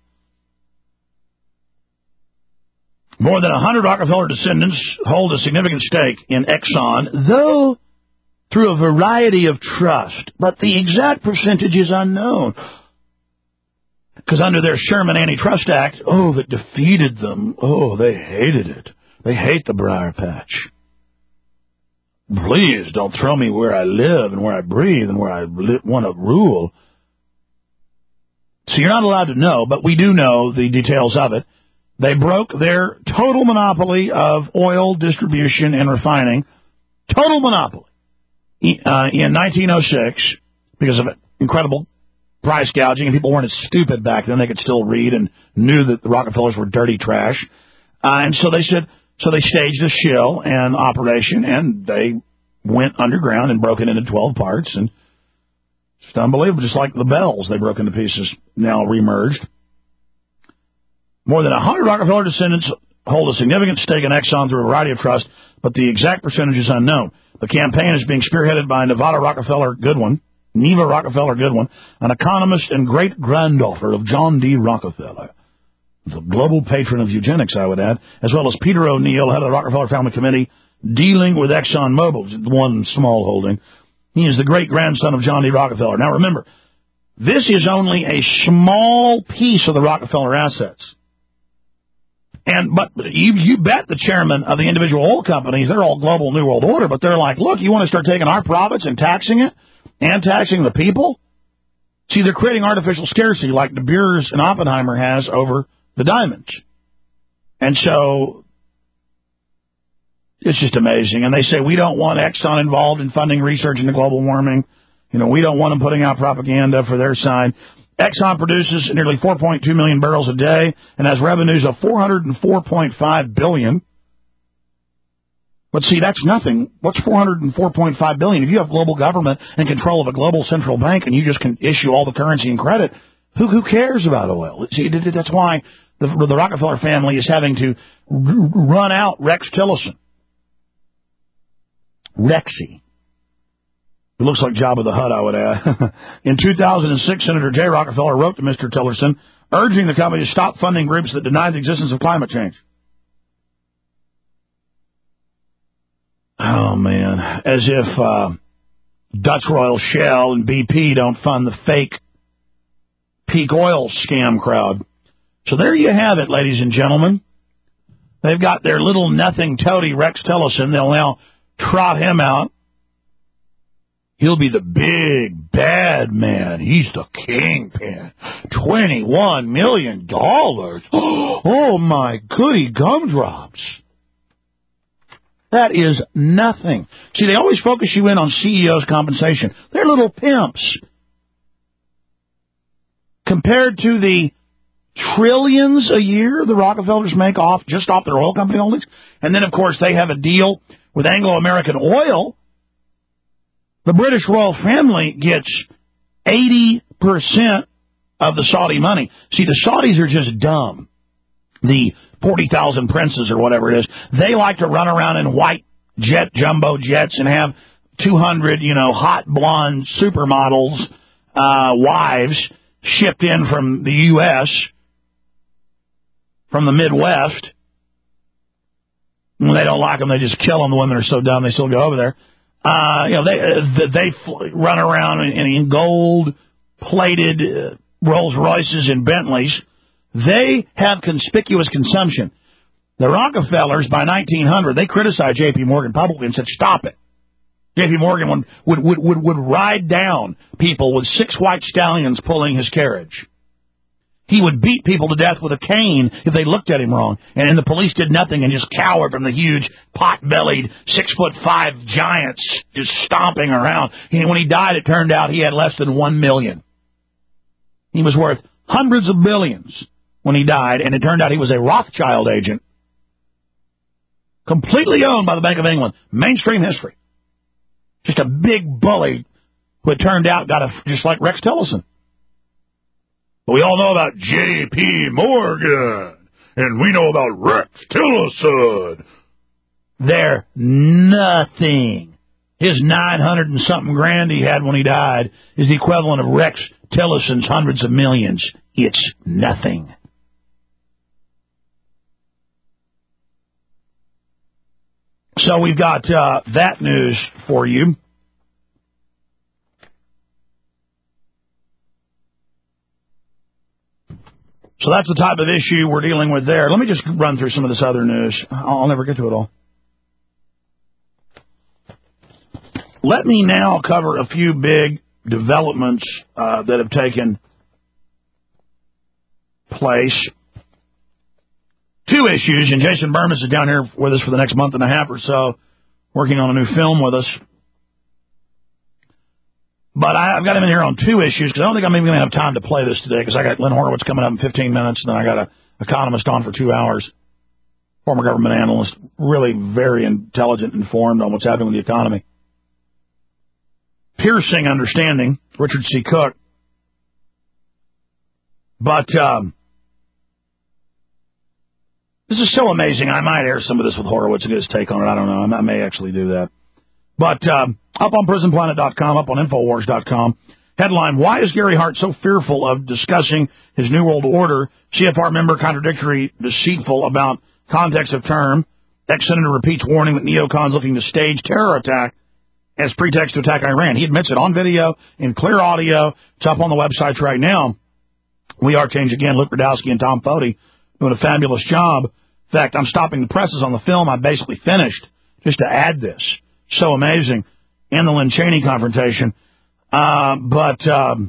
More than one hundred Rockefeller descendants hold a significant stake in Exxon, though through a variety of trust. But the exact percentage is unknown. Because under their Sherman Antitrust Act, oh, that defeated them. Oh, they hated it. They hate the briar patch. Please don't throw me where I live and where I breathe and where I li- want to rule. So you're not allowed to know, but we do know the details of it. They broke their total monopoly of oil distribution and refining, total monopoly, uh, in nineteen oh six because of incredible price gouging, and people weren't as stupid back then. They could still read and knew that the Rockefellers were dirty trash. Uh, and so they said, so they staged a shill and operation, and they went underground and broke it into twelve parts. And it's just unbelievable, just like the Bells they broke into pieces, now remerged. More than one hundred Rockefeller descendants hold a significant stake in Exxon through a variety of trusts, but the exact percentage is unknown. The campaign is being spearheaded by Nevada Rockefeller Goodwin, Neva Rockefeller Goodwin, an economist and great-granddaughter of John D. Rockefeller, the global patron of eugenics, I would add, as well as Peter O'Neill, head of the Rockefeller Family Committee, dealing with ExxonMobil, one small holding. He is the great-grandson of John D. Rockefeller. Now, remember, this is only a small piece of the Rockefeller assets. And but you you bet the chairman of the individual oil companies, they're all global New World Order, but they're like, look, you want to start taking our profits and taxing it and taxing the people? See, they're creating artificial scarcity like De Beers and Oppenheimer has over the diamonds. And so it's just amazing. And they say, we don't want Exxon involved in funding research into global warming. You know, we don't want them putting out propaganda for their side. Exxon produces nearly four point two million barrels a day and has revenues of four hundred four point five billion dollars. But see, that's nothing. What's four hundred four point five billion dollars? If you have global government and control of a global central bank and you just can issue all the currency and credit, who who cares about oil? See, that's why the, the Rockefeller family is having to run out Rex Tillerson. Rexy. It looks like Jabba the Hutt, I would add. In two thousand six, Senator Jay Rockefeller wrote to Mister Tillerson, urging the company to stop funding groups that deny the existence of climate change. Oh, man. As if uh, Dutch Royal Shell and B P don't fund the fake peak oil scam crowd. So there you have it, ladies and gentlemen. They've got their little nothing toady Rex Tillerson. They'll now trot him out. He'll be the big, bad man. He's the kingpin. twenty-one million dollars. Oh, my goody gumdrops. That is nothing. See, they always focus you in on C E Os' compensation. They're little pimps. Compared to the trillions a year the Rockefellers make off just off their oil company holdings. And then, of course, they have a deal with Anglo-American Oil. The British royal family gets eighty percent of the Saudi money. See, the Saudis are just dumb. The forty thousand princes or whatever it is, they like to run around in white jet jumbo jets and have two hundred, you know, hot blonde supermodels, uh, wives shipped in from the U S, from the Midwest. When they don't like them, they just kill them. The women are so dumb, they still go over there. Uh, you know, they, they run around in, in gold-plated uh, Rolls Royces and Bentleys. They have conspicuous consumption. The Rockefellers, by nineteen hundred, they criticized J P. Morgan publicly and said, stop it. J P. Morgan would, would, would, would, would ride down people with six white stallions pulling his carriage. He would beat people to death with a cane if they looked at him wrong. And, and the police did nothing and just cowered from the huge, pot-bellied, six-foot-five giants just stomping around. And when he died, it turned out he had less than one million. He was worth hundreds of billions when he died, and it turned out he was a Rothschild agent. Completely owned by the Bank of England. Mainstream history. Just a big bully who it turned out got a, just like Rex Tillerson. But we all know about J P. Morgan, and we know about Rex Tillerson. They're nothing. His nine hundred and something grand he had when he died is the equivalent of Rex Tillerson's hundreds of millions. It's nothing. So we've got uh, that news for you. So that's the type of issue we're dealing with there. Let me just run through some of this other news. I'll never get to it all. Let me now cover a few big developments uh, that have taken place. Two issues, and Jason Bermas is down here with us for the next month and a half or so, working on a new film with us. But I, I've got him in here on two issues, because I don't think I'm even going to have time to play this today, because I got Lynn Horowitz coming up in fifteen minutes, and then I got an economist on for two hours, former government analyst, really very intelligent and informed on what's happening with the economy. Piercing understanding, Richard C. Cook. But um, this is so amazing. I might air some of this with Horowitz and get his take on it. I don't know. I may actually do that. But um, up on prison planet dot com, up on infowars dot com, headline, why is Gary Hart so fearful of discussing his New World Order? C F R member contradictory, deceitful about context of term. Ex-senator repeats warning that neocons looking to stage terror attack as pretext to attack Iran. He admits it on video, in clear audio. It's up on the website right now. We Are Change Again. Luke Rudowski and Tom Foti doing a fabulous job. In fact, I'm stopping the presses on the film I basically finished just to add this. So amazing. And the Lynn Cheney confrontation. Uh, but um,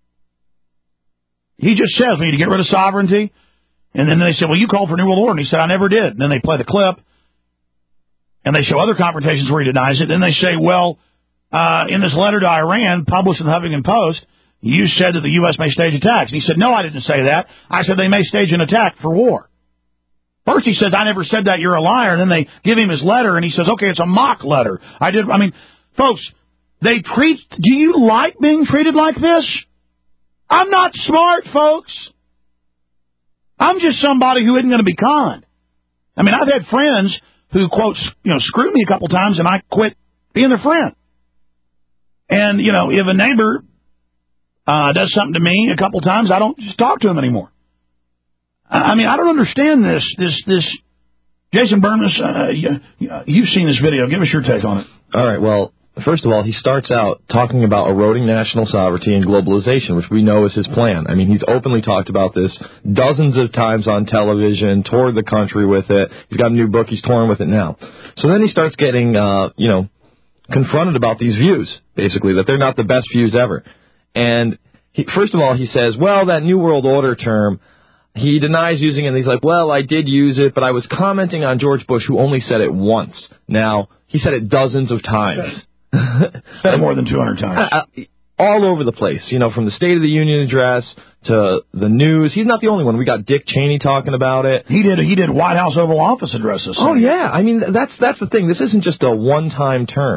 he just says we need to get rid of sovereignty. And then they said, well, you called for New World Order. And he said, I never did. And then they play the clip. And they show other confrontations where he denies it. Then they say, well, uh, in this letter to Iran, published in the Huffington Post, you said that the U S may stage attacks. And he said, no, I didn't say that. I said they may stage an attack for war. First he says, I never said that, you're a liar. And then they give him his letter, and he says, okay, it's a mock letter. I did. I mean, folks, they treat, do you like being treated like this? I'm not smart, folks. I'm just somebody who isn't going to be conned. I mean, I've had friends who, quote, you know, screwed me a couple times, and I quit being their friend. And, you know, if a neighbor uh, does something to me a couple times, I don't just talk to him anymore. I mean, I don't understand this. This, this. Jason Bermas, uh, you, you've seen this video. Give us your take on it. All right. Well, first of all, he starts out talking about eroding national sovereignty and globalization, which we know is his plan. I mean, he's openly talked about this dozens of times on television, toured the country with it. He's got a new book. He's touring with it now. So then he starts getting, uh, you know, confronted about these views, basically, that they're not the best views ever. And he, first of all, he says, well, that New World Order term, he denies using it, and he's like, well, I did use it, but I was commenting on George Bush, who only said it once. Now, he said it dozens of times. More than two hundred times. All over the place, you know, from the State of the Union address to the news. He's not the only one. We got Dick Cheney talking about it. He did He did White House Oval Office addresses. Oh, yeah. I mean, that's that's the thing. This isn't just a one-time term.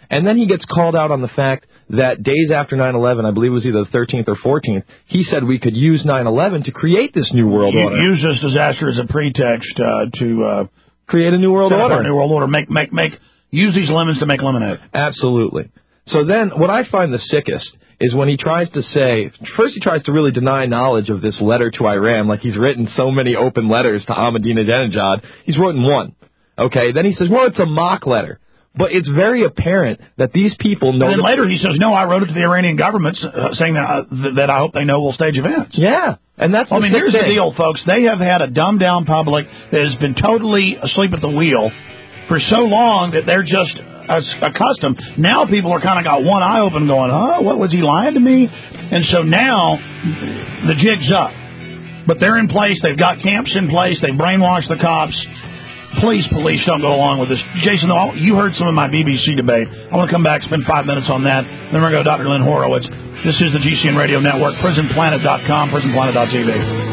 And then he gets called out on the fact that days after nine eleven, I believe it was either the thirteenth or fourteenth, he said we could use nine eleven to create this new world you, order. Use this disaster as a pretext uh, to uh, create a new world order. A new world order. Make, make, make. Use these lemons to make lemonade. Absolutely. So then, what I find the sickest is when he tries to say, first he tries to really deny knowledge of this letter to Iran, like he's written so many open letters to Ahmadinejad. He's written one. Okay, then he says, well, it's a mock letter. But it's very apparent that these people know... And then later he says, no, I wrote it to the Iranian government uh, saying that, uh, th- that I hope they know we'll stage events. Yeah, and that's the I mean, here's thing. the deal, folks. They have had a dumbed-down public that has been totally asleep at the wheel for so long that they're just uh, accustomed. Now people are kind of got one eye open going, huh, what, was he lying to me? And so now the jig's up. But they're in place. They've got camps in place. They've brainwashed the cops. Please, police, don't go along with this. Jason, though, you heard some of my B B C debate. I want to come back, spend five minutes on that. Then we're going to go to Doctor Lynn Horowitz. This is the G C N Radio Network, prison planet dot com, prison planet dot t v.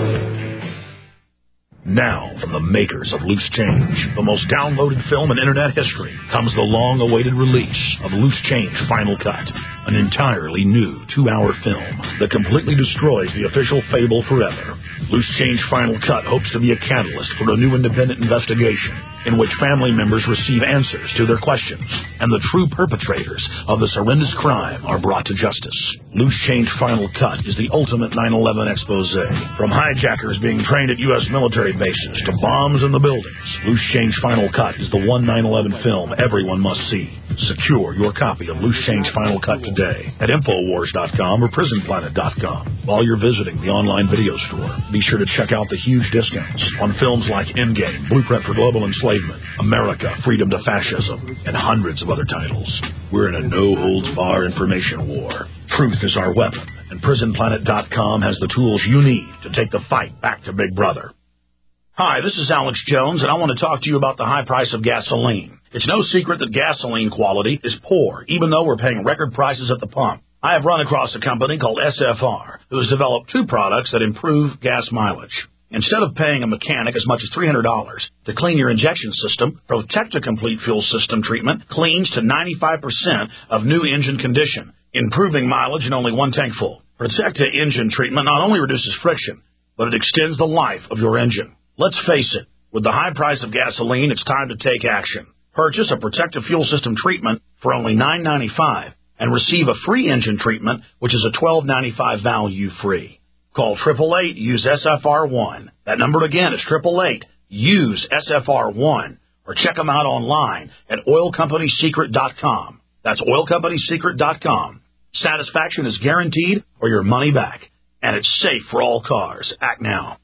Now, from the makers of Loose Change, the most downloaded film in Internet history, comes the long-awaited release of Loose Change Final Cut, an entirely new two-hour film that completely destroys the official fable forever. Loose Change Final Cut hopes to be a catalyst for a new independent investigation in which family members receive answers to their questions, and the true perpetrators of this horrendous crime are brought to justice. Loose Change Final Cut is the ultimate nine eleven expose, from hijackers being trained at U S military bases to bombs in the buildings. Loose Change Final Cut is the one nine eleven film everyone must see. Secure your copy of Loose Change Final Cut today at Infowars dot com or Prison Planet dot com. While you're visiting the online video store, be sure to check out the huge discounts on films like Endgame, Blueprint for Global Enslavement, America, Freedom to Fascism, and hundreds of other titles. We're in a no-holds-barred information war. Truth is our weapon, and Prison Planet dot com has the tools you need to take the fight back to Big Brother. Hi, this is Alex Jones, and I want to talk to you about the high price of gasoline. It's no secret that gasoline quality is poor, even though we're paying record prices at the pump. I have run across a company called S F R, who has developed two products that improve gas mileage. Instead of paying a mechanic as much as three hundred dollars to clean your injection system, Protecta Complete Fuel System treatment cleans to ninety-five percent of new engine condition, improving mileage in only one tank full. Protecta engine treatment not only reduces friction, but it extends the life of your engine. Let's face it, with the high price of gasoline, it's time to take action. Purchase a Protecta Fuel System treatment for only nine ninety-five and receive a free engine treatment, which is a twelve ninety-five value free. Call eight eight eight, use S F R one. That number again is eight eight eight, use S F R one. Or check them out online at oil company secret dot com. That's oil company secret dot com. Satisfaction is guaranteed or your money back. And it's safe for all cars. Act now.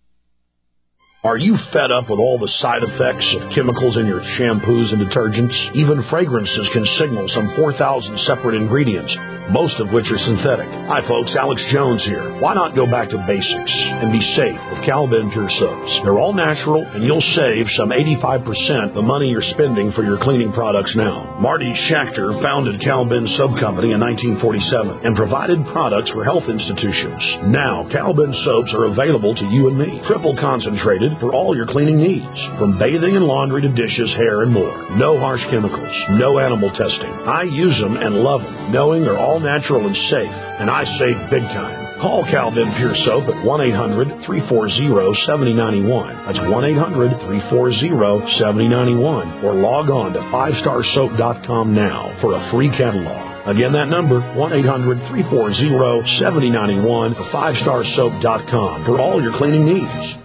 Are you fed up with all the side effects of chemicals in your shampoos and detergents? Even fragrances can signal some four thousand separate ingredients, most of which are synthetic. Hi folks, Alex Jones here. Why not go back to basics and be safe with Cal-Ben Pure Soaps? They're all natural, and you'll save some eighty-five percent the money you're spending for your cleaning products now. Marty Schachter founded Cal-Ben Soap Company in nineteen forty-seven and provided products for health institutions. Now, Cal-Ben soaps are available to you and me, triple concentrated for all your cleaning needs, from bathing and laundry to dishes, hair, and more. No harsh chemicals, no animal testing. I use them and love them, knowing they're all natural and safe, and I save big time. Call Cal-Ben Pure Soap at one eight hundred, three four zero, seven zero nine one. That's one eight hundred, three four zero, seven zero nine one. Or log on to five star soap dot com now for a free catalog. Again, that number, one eight hundred, three four zero, seven zero nine one, or five star soap dot com for all your cleaning needs.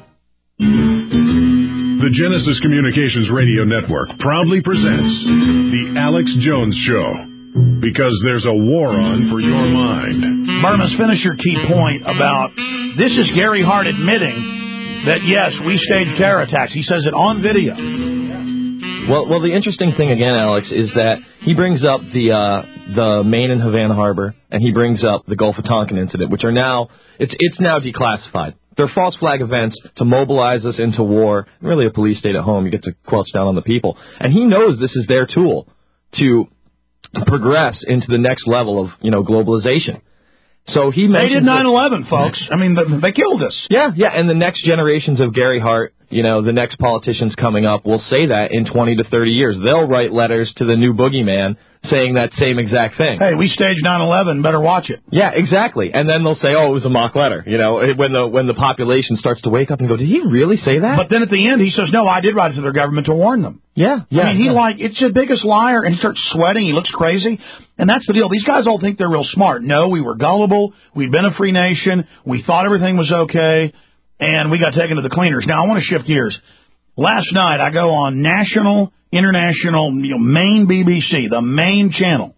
The Genesis Communications Radio Network proudly presents The Alex Jones Show, because there's a war on for your mind. Burmas, finish your key point about this is Gary Hart admitting that, yes, we staged terror attacks. He says it on video. Well, well, the interesting thing again, Alex, is that he brings up the uh, the Maine and Havana Harbor, and he brings up the Gulf of Tonkin incident, which are now it's it's now declassified. They're false flag events to mobilize us into war. Really, a police state at home. You get to crouch down on the people, and he knows this is their tool to progress into the next level of you know globalization. So he they did nine eleven, folks. I mean, they killed us. Yeah, yeah, and the next generations of Gary Hart, you know, the next politicians coming up will say that in twenty to thirty years. They'll write letters to the new boogeyman saying that same exact thing. Hey, we staged nine eleven, better watch it. Yeah, exactly. And then they'll say, oh, it was a mock letter. You know, when the when the population starts to wake up and go, did he really say that? But then at the end, he says, no, I did write it to their government to warn them. Yeah, yeah. I mean, he yeah. like, it's the biggest liar, and he starts sweating, he looks crazy, and that's the deal. These guys all think they're real smart. No, we were gullible, we'd been a free nation, we thought everything was okay, and we got taken to the cleaners. Now, I want to shift gears. Last night, I go on national, international, you know, main B B C, the main channel.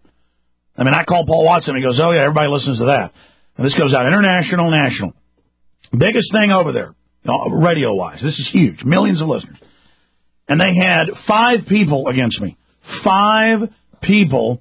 I mean, I call Paul Watson, he goes, oh yeah, everybody listens to that. And this goes out, international, national. Biggest thing over there, you know, radio-wise. This is huge, millions of listeners. And they had five people against me. Five people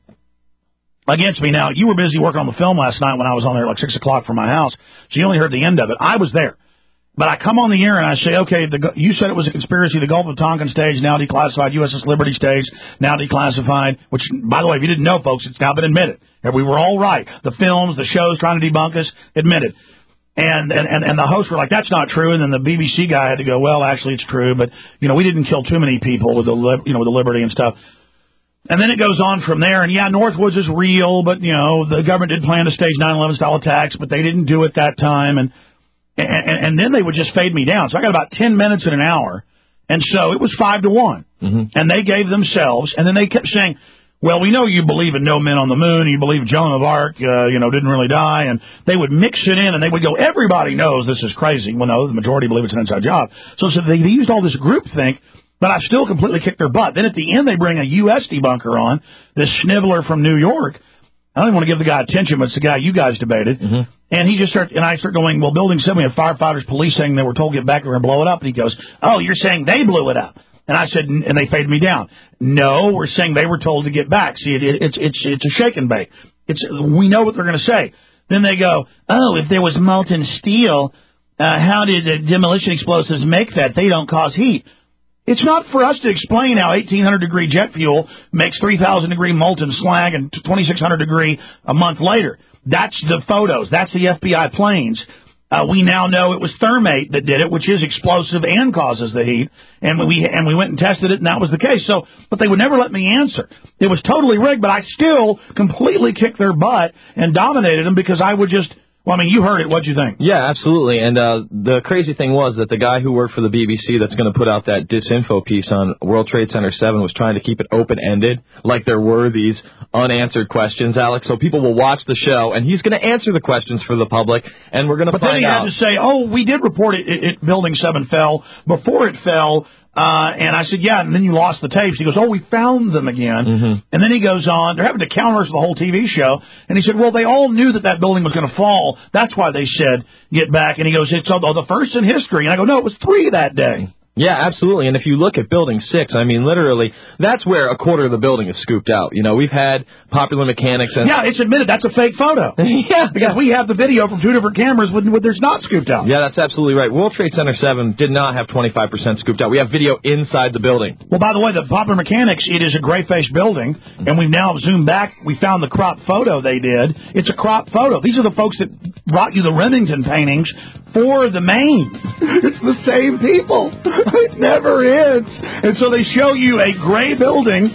against me. Now, you were busy working on the film last night when I was on there at like six o'clock from my house, so you only heard the end of it. I was there. But I come on the air and I say, okay, the, you said it was a conspiracy. The Gulf of Tonkin stage, now declassified. U S S Liberty stage, now declassified. Which, by the way, if you didn't know, folks, it's now been admitted. And we were all right. The films, the shows trying to debunk us, admitted. And, and, and, and the hosts were like, that's not true. And then the B B C guy had to go, well, actually, it's true. But, you know, we didn't kill too many people with the, you know, with the Liberty and stuff. And then it goes on from there. And, yeah, Northwoods is real. But, you know, the government did plan to stage nine eleven style attacks. But they didn't do it that time. And, and, and then they would just fade me down. So I got about ten minutes in an hour. And so it was five to one. Mm-hmm. And they gave themselves. And then they kept saying, well, we know you believe in no men on the moon, you believe Joan of Arc, uh, you know, didn't really die, and they would mix it in, and they would go, everybody knows this is crazy. Well, no, the majority believe it's an inside job. So, so they, they used all this groupthink, but I still completely kicked their butt. Then at the end, they bring a U S debunker on, this Sniveler from New York. I don't even want to give the guy attention, but it's the guy you guys debated. Mm-hmm. And he just started, and I start going, well, Building seven, we had firefighters, police saying they were told to get back, they were going to blow it up. And he goes, oh, you're saying they blew it up. And I said, and they faded me down. No, we're saying they were told to get back. See, it, it, it's it's it's a shake and bake. It's we know what they're going to say. Then they go, oh, if there was molten steel, uh, how did uh, demolition explosives make that? They don't cause heat. It's not for us to explain how eighteen hundred degree jet fuel makes three thousand degree molten slag and twenty-six hundred degree a month later. That's the photos. That's the F B I planes. Uh, we now know it was thermate that did it, which is explosive and causes the heat. And we and we went and tested it, and that was the case. So, but they would never let me answer. It was totally rigged, but I still completely kicked their butt and dominated them because I would just. Well, I mean, you heard it. What'd you think? Yeah, absolutely. And uh, the crazy thing was that the guy who worked for the B B C that's going to put out that disinfo piece on World Trade Center seven was trying to keep it open-ended, like there were these unanswered questions, Alex. So people will watch the show, and he's going to answer the questions for the public, and we're going to find out. But then he had to say, oh, we did report it, it, it Building seven fell. Before it fell, Uh, and I said, yeah, and then you lost the tapes. He goes, oh, we found them again. Mm-hmm. And then he goes on, they're having to counter the whole T V show. And he said, well, they all knew that that building was going to fall. That's why they said, get back. And he goes, it's oh, the first in history. And I go, no, it was three that day. Yeah, absolutely. And if you look at Building six, I mean, literally, that's where a quarter of the building is scooped out. You know, we've had Popular Mechanics and... Yeah, it's admitted that's a fake photo. yeah. Because yeah. we have the video from two different cameras when, when there's not scooped out. Yeah, that's absolutely right. World Trade Center seven did not have twenty-five percent scooped out. We have video inside the building. Well, by the way, the Popular Mechanics, it is a gray-faced building, and we've now zoomed back. We found the crop photo they did. It's a crop photo. These are the folks that brought you the Remington paintings for the Maine. It's the same people. It never ends. And so they show you a gray building.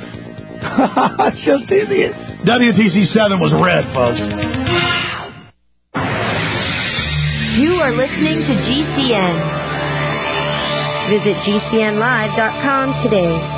It's just idiot. W T C seven was red, folks. You are listening to G C N. Visit G C N live dot com today.